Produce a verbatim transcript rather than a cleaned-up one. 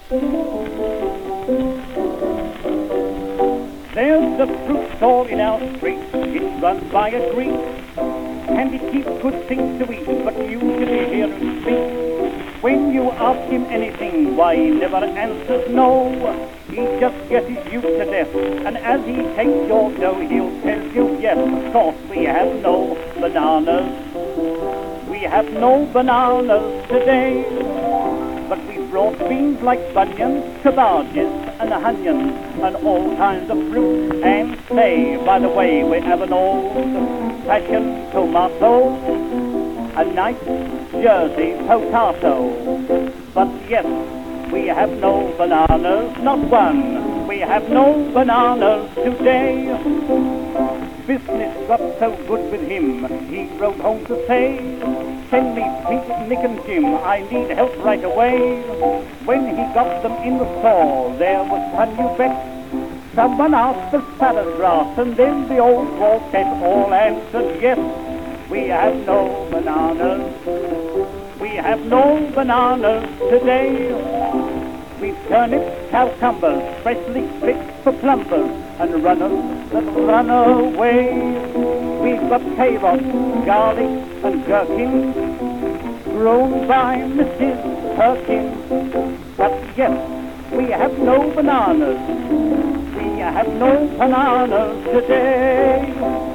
There's a fruit stall in our street, it's run by a Greek, and he keeps good things to eat, but you should hear him speak. When you ask him anything, why he never answers no. He just gets you to death, and as he takes your dough, he'll tell you, yes, of course, we have no bananas. We have no bananas today, but we brought beans like bunions, cabbages and onions, and all kinds of fruit. And say, by the way, we have an old-fashioned tomato, a nice Jersey potato. But yes, we have no bananas, not one. We have no bananas today. Business got so good with him, he wrote home to say, send me Pete, Nick and Jim, I need help right away. When he got them in the store, there was fun, you bet. Someone asked the salad grass, and then the old quartet all answered yes. We have no bananas. We have no bananas today. We've turnips, cucumbers, freshly picked for plumbers, and runners that run away. We've got carrots, garlic, and gherkins, grown by Missus Perkins. But yes, we have no bananas. We have no bananas today.